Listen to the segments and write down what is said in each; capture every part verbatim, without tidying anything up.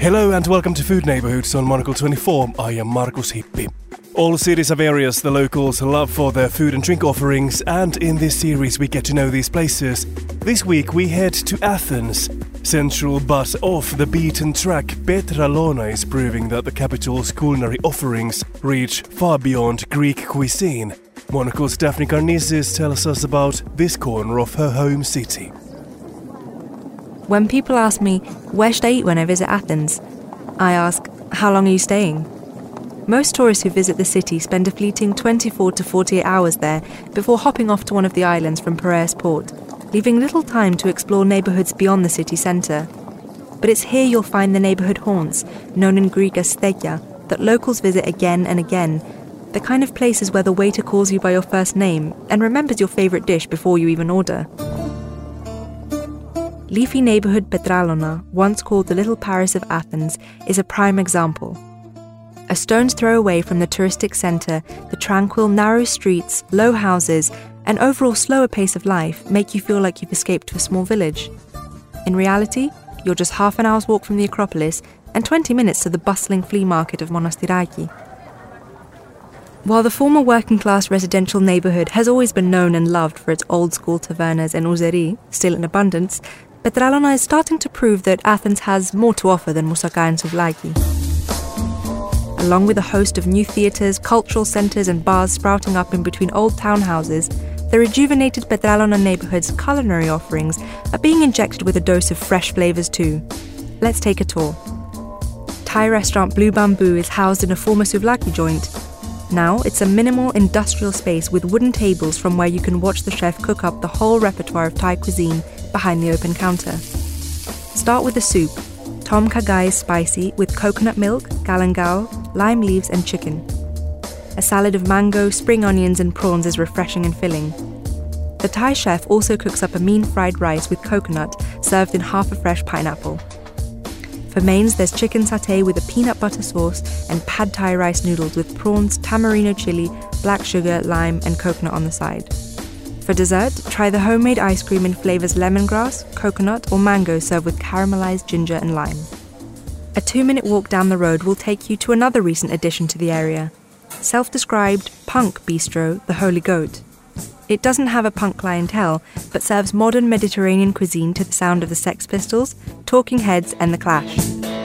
Hello and welcome to Food Neighborhoods on Monocle twenty-four. I am Markus Hippi. All cities have areas the locals love for their food and drink offerings, and in this series we get to know these places. This week we head to Athens. Central but off the beaten track, Petralona is proving that the capital's culinary offerings reach far beyond Greek cuisine. Monocle's Daphne Karnizis tells us about this corner of her home city. When people ask me, where should I eat when I visit Athens? I ask, how long are you staying? Most tourists who visit the city spend a fleeting twenty-four to forty-eight hours there before hopping off to one of the islands from Piraeus port, leaving little time to explore neighbourhoods beyond the city centre. But it's here you'll find the neighbourhood haunts, known in Greek as stekia, that locals visit again and again, the kind of places where the waiter calls you by your first name and remembers your favourite dish before you even order. Leafy neighbourhood Petralona, once called the Little Paris of Athens, is a prime example. A stone's throw away from the touristic centre, the tranquil, narrow streets, low houses, and overall slower pace of life make you feel like you've escaped to a small village. In reality, you're just half an hour's walk from the Acropolis and twenty minutes to the bustling flea market of Monastiraki. While the former working-class residential neighbourhood has always been known and loved for its old-school tavernas and ouzeri, still in abundance, Petralona is starting to prove that Athens has more to offer than Moussaka and Souvlaki. Along with a host of new theatres, cultural centres and bars sprouting up in between old townhouses, the rejuvenated Petralona neighbourhood's culinary offerings are being injected with a dose of fresh flavours too. Let's take a tour. Thai restaurant Blue Bamboo is housed in a former Souvlaki joint. Now it's a minimal industrial space with wooden tables from where you can watch the chef cook up the whole repertoire of Thai cuisine behind the open counter. Start with the soup. Tom Kha Gai is spicy with coconut milk, galangal, lime leaves and chicken. A salad of mango, spring onions and prawns is refreshing and filling. The Thai chef also cooks up a mean fried rice with coconut served in half a fresh pineapple. For mains, there's chicken satay with a peanut butter sauce and pad Thai rice noodles with prawns, tamarino chili, black sugar, lime and coconut on the side. For dessert, try the homemade ice cream in flavours lemongrass, coconut or mango served with caramelised ginger and lime. A two-minute walk down the road will take you to another recent addition to the area, self-described punk bistro, The Holy Goat. It doesn't have a punk clientele, but serves modern Mediterranean cuisine to the sound of the Sex Pistols, Talking Heads and The Clash.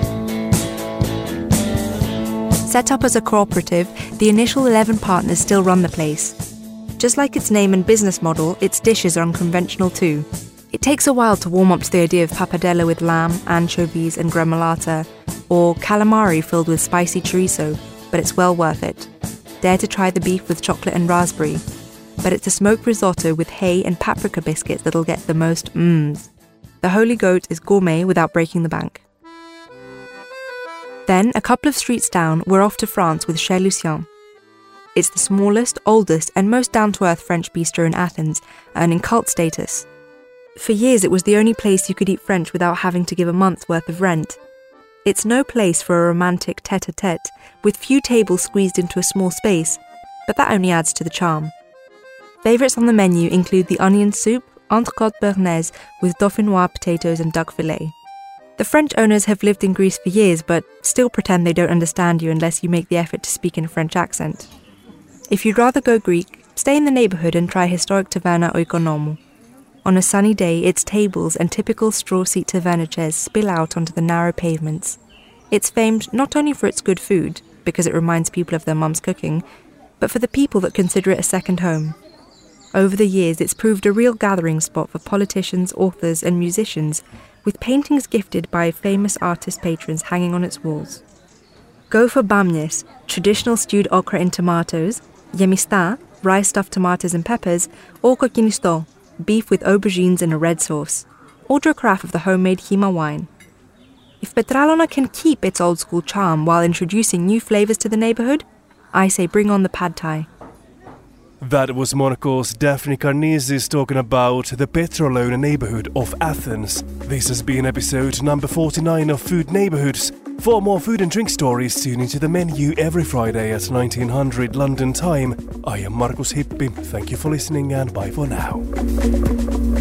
Set up as a cooperative, the initial eleven partners still run the place. Just like its name and business model, its dishes are unconventional too. It takes a while to warm up to the idea of pappardelle with lamb, anchovies and gremolata, or calamari filled with spicy chorizo, but it's well worth it. Dare to try the beef with chocolate and raspberry, but it's a smoked risotto with hay and paprika biscuits that'll get the most mms. The Holy Goat is gourmet without breaking the bank. Then, a couple of streets down, we're off to France with Chez Lucien. It's the smallest, oldest and most down-to-earth French bistro in Athens, earning cult status. For years it was the only place you could eat French without having to give a month's worth of rent. It's no place for a romantic tête-à-tête, with few tables squeezed into a small space, but that only adds to the charm. Favourites on the menu include the onion soup, entrecôte bearnaise with dauphinoise potatoes and duck fillet. The French owners have lived in Greece for years, but still pretend they don't understand you unless you make the effort to speak in a French accent. If you'd rather go Greek, stay in the neighbourhood and try historic Taverna Oikonomou. On a sunny day, its tables and typical straw seat taverna chairs spill out onto the narrow pavements. It's famed not only for its good food, because it reminds people of their mum's cooking, but for the people that consider it a second home. Over the years, it's proved a real gathering spot for politicians, authors and musicians, with paintings gifted by famous artist patrons hanging on its walls. Go for bamyes, traditional stewed okra in tomatoes, yemista, rice-stuffed tomatoes and peppers, or kokinisto, beef with aubergines in a red sauce. Order a carafe of the homemade Hima wine. If Petralona can keep its old-school charm while introducing new flavours to the neighbourhood, I say bring on the pad Thai. That was Monocle's Daphne Karnizis talking about the Petralona neighbourhood of Athens. This has been episode number forty-nine of Food Neighbourhoods. For more food and drink stories, tune into the menu every Friday at nineteen hundred London time. I am Markus Hippi. Thank you for listening and bye for now.